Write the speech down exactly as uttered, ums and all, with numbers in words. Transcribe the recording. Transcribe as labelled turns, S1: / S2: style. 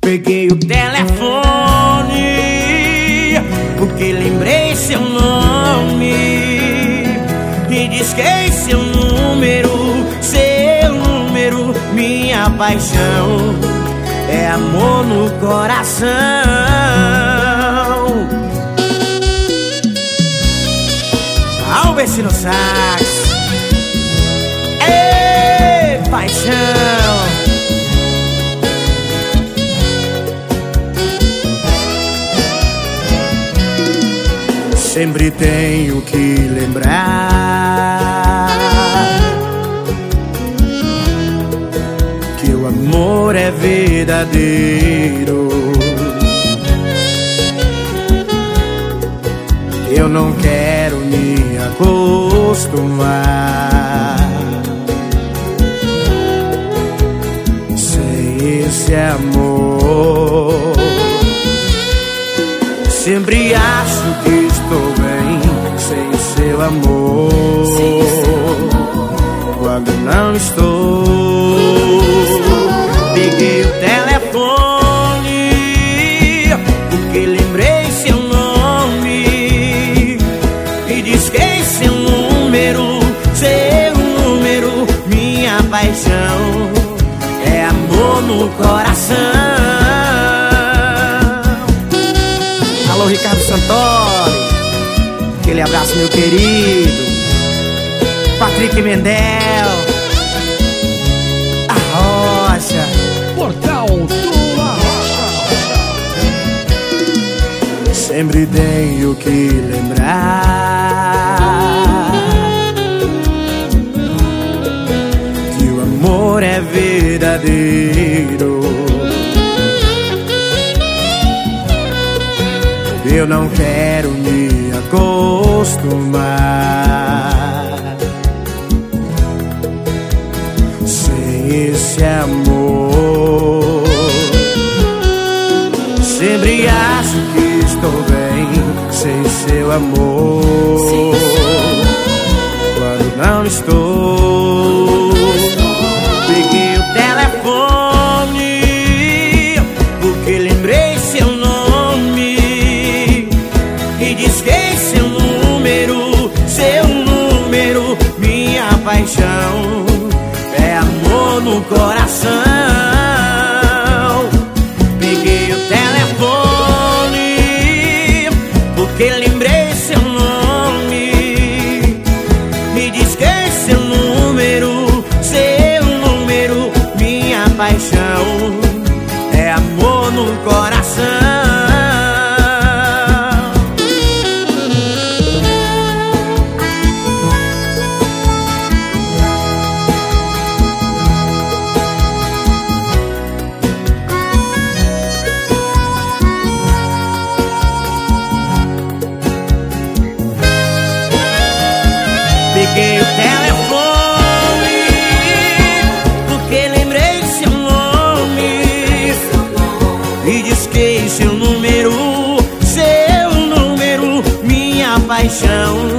S1: Peguei o telefone porque lembrei seu nome e disquei seu número, seu número. Minha paixão é amor no coração. Alves no sax. Ei, paixão. Sempre tenho que lembrar que o amor é verdadeiro. Eu não quero me acostumar sem esse amor. Sempre acho que estou bem sem seu amor, quando não estou. Peguei o telefone porque lembrei seu nome e disquei seu número, seu número. Minha paixão é amor no coração. Alô, Ricardo Santoro, aquele abraço, meu querido. Patrick Mendel, a Rocha,
S2: Portal do Arrocha.
S1: sempre tenho que lembrar que o amor é verdadeiro. Eu não quero me acostumar sem esse amor. Sempre acho que estou bem sem seu amor, quando não estou. Peguei o telefone porque lembrei seu nome e disquei seu número, seu número. Minha paixão é amor no coração. Peguei o telefone porque lembrei seu nome e disquei seu número, seu número. Minha paixão é amor no coração. Peguei o telefone porque lembrei seu nome e disquei seu número, seu número. Minha paixão